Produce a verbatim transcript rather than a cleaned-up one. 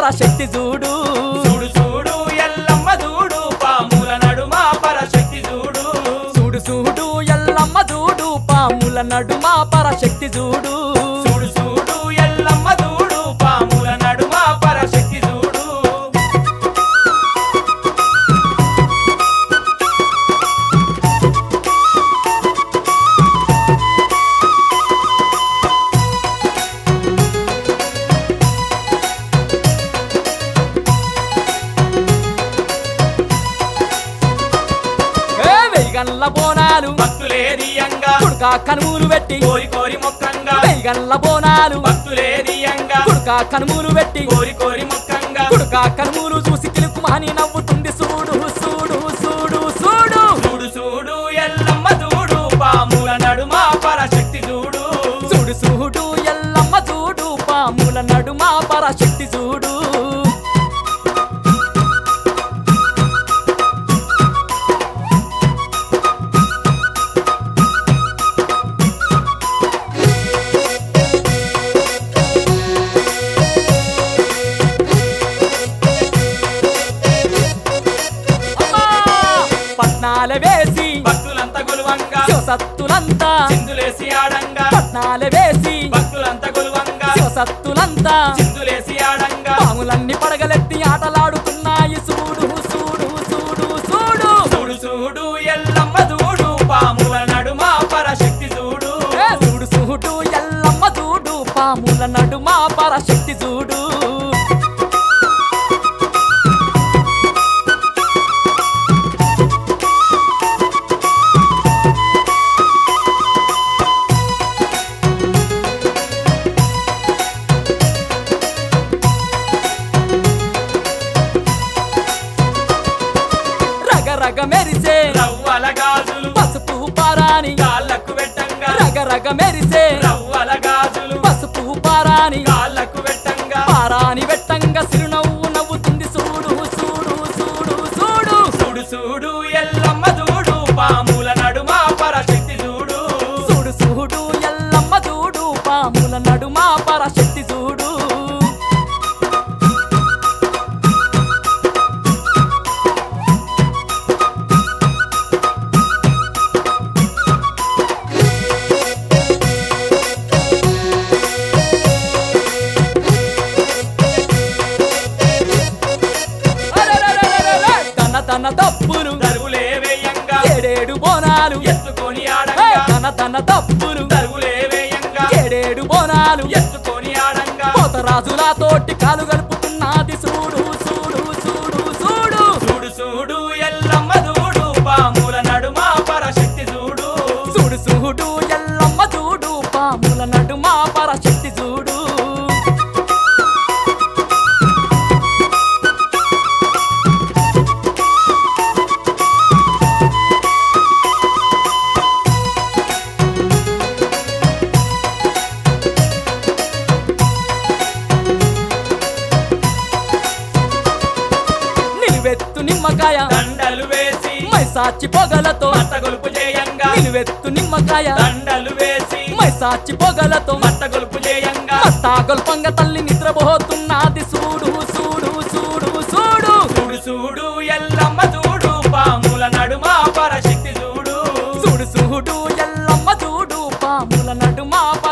పరశక్తి చూడు చూడు చూడు ఎల్లమ్మ చూడు పాముల నడుమ పరశక్తి చూడు చూడు చూడు ఎల్లమ్మ చూడు పాముల నడుమ పరశక్తి చూడు చూడు చూడు ఎల్లమ్మ చూడు పాముల నడుమ పరశక్తి చూడు వెయ్యగల్ల బోనాలు భక్తులే దియంగా కుడుకా కనుమూలు పెట్టి కోరి కోరి మొక్కంగా వెయ్యగల్ల బోనాలు భక్తులే దియంగా కుడుకా కనుమూలు పెట్టి కోరి కోరి మొక్కంగా కుడుకా కనుమూలు చూసి కిలుకుమని నవ్వుతుంది చూడు చూడు చూడు చూడు చూడు చూడు ఎల్లమ్మ చూడు పాముల నడుమ పరశక్తి చూడు చూడు చూడు ఎల్లమ్మ చూడు పాముల నడుమ పరశక్తి చూడు పట్నాల వేసి భక్తులంతా గొలువంగా శివసత్తులంతా చిందులేసి ఆడంగా పట్నాల వేసి భక్తులంతా గొలువంగా శివసత్తులంతా చిందులేసి ఆడంగా పాములన్నీ పడగలెత్తి ఆటలాడుతున్నాయి చూడు చూడు చూడు చూడు చూడు చూడు ఎల్లమ్మ చూడు పాముల నడుమ పరశక్తి చూడు ఏ చూడు చూడు ఎల్లమ్మ చూడు పాముల నడుమ పరశక్తి చూడు రగరగ మెరిసే రవ్వల గాజులు పసుపు పారాని కాళ్ళకు పెట్టంగా రగరగ మెరిసే రవ్వల గాజులు పసుపు పారాని కాళ్ళకు పెట్టంగా పారాని వెట్టంగా సిరునవ్వు నవ్వుతుంది చూడు చూడు చూడు చూడు చూడు చూడు ఎల్లమ్మ చూడు పాముల నడుమ పరశక్తి చూడు చూడు చూడు ఎల్లమ్మ చూడు పాముల నడుమ పరశక్తి చూడు అరెరెరెరెరెరె! తన తన తప్పులు దరువులే వేయంగా ఏడేడు బోనాలు ఎత్తుకొని ఏ! ఆడంగా తన తన తప్పులు దరువులే వేయంగా ఏడేడు బోనాలు ఎత్తుకొని ఆడంగా పోతరాజుల తోటి కాలు గలుపుతున్నది చూడు చూడు చూడు చూడు చూడు చూడు ఎల్లమ్మ చూడు పాముల నడుమ పరశక్తి చూడు చూడు చూడు ఎల్లమ్మ చూడు పాముల నడుమ పరశక్తి చూడు నిలువెత్తు నిమ్మకాయ దండలు వేసి మైసాచి పొగలతో మట్ట గొలుపు చేయంగా నిలువెత్తు నిమ్మకాయ దండలు వేసి మైసాచి పొగలతో మట్ట గొలుపు చేయంగా మట్టాగొల్పంగ తల్లి నిద్రపోతున్నది చూడు చూడు చూడు చూడు చూడు చూడు ఎల్లమ్మ చూడు పాముల నడుమ పరశక్తి చూడు చూడు చూడు ఎల్లమ్మ చూడు పాముల నడుమ